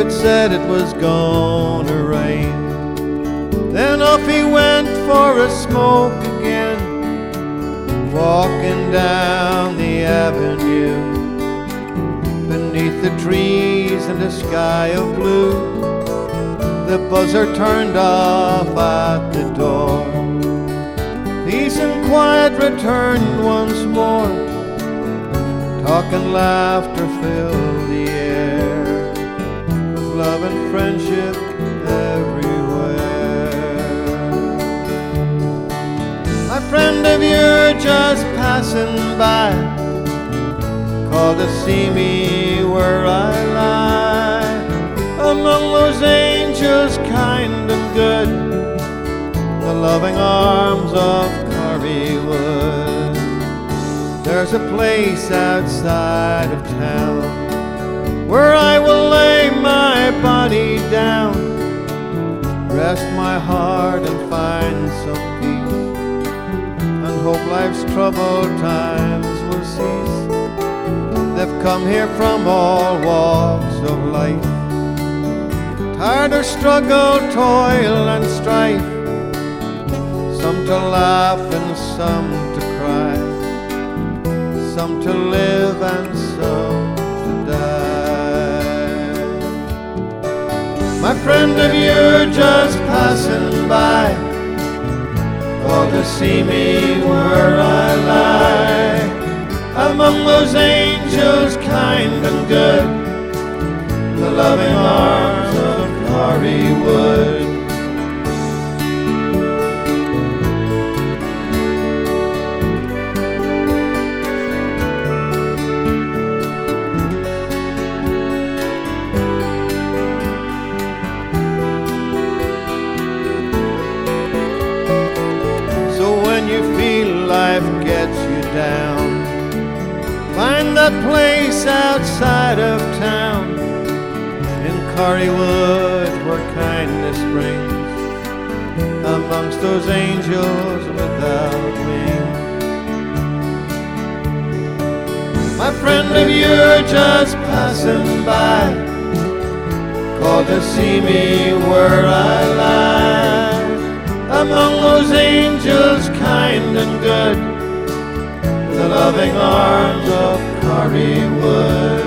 it said it was gonna rain. Then off he went for a smoke again, walking down the avenue, beneath the trees and a sky of blue. The buzzer turned off at the door. Peace and quiet returned once more. Talk and laughter filled the air, with love and friendship everywhere. A friend of yours just passing by called to see me where I lie, among those angels kind and good, the loving arms of Carrywood. There's a place outside of town where I will lay my body down, rest my heart and find some peace, and hope life's troubled times will cease. They've come here from all walks of life, tired of struggle, toil and strife, some to laugh and some to cry, some to live and some to die. My friend of yours just passing by called to see me where I lie, among those angels kind and good, the loving arms of Carrywood. When you feel life gets you down, find that place outside of town, in Carrywood where kindness springs, amongst those angels without wings. My friend of yours just passing by called to see me where I lie, among those angels kind and good, the loving arms of Carrywood.